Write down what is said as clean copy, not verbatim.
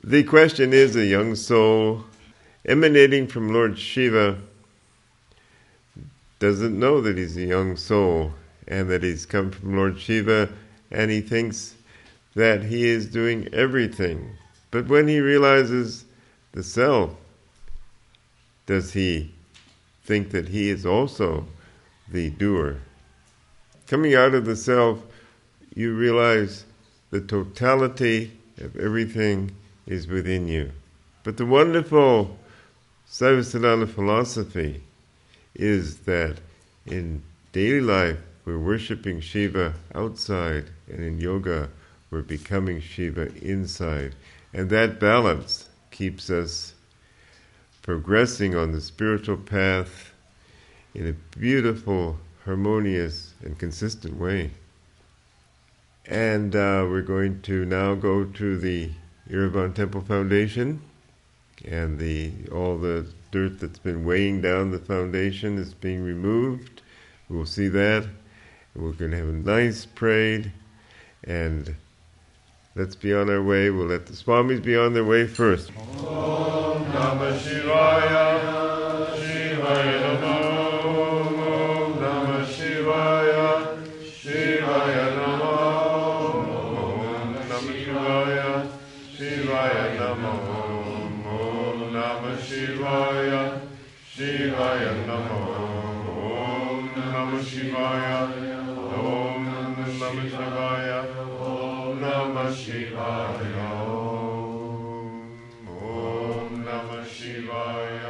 The question is, a young soul emanating from Lord Shiva doesn't know that he's a young soul and that he's come from Lord Shiva, and he thinks that he is doing everything. But when he realizes the self, does he think that he is also the doer? Coming out of the self, you realize the totality of everything is within you. But the wonderful Sarvasiddhanta philosophy is that in daily life we're worshipping Shiva outside, and in yoga we're becoming Shiva inside. And that balance keeps us progressing on the spiritual path in a beautiful, harmonious, and consistent way. And we're going to now go to the Yerevan Temple Foundation, and all the dirt that's been weighing down the foundation is being removed. We'll see that. We're going to have a nice parade, and let's be on our way. We'll let the Swamis be on their way first. Om Namah Shivaya, Shivaya Namo, Om Namah Shivaya, Shivaya Namo, Om Namah Shivaya, Shivaya Namo, Om Namah Shivaya, Shivaya Namo, Om Namah Shivaya, Om Namah Shivaya, Om Namah Shivaya, Om Namah Shivaya.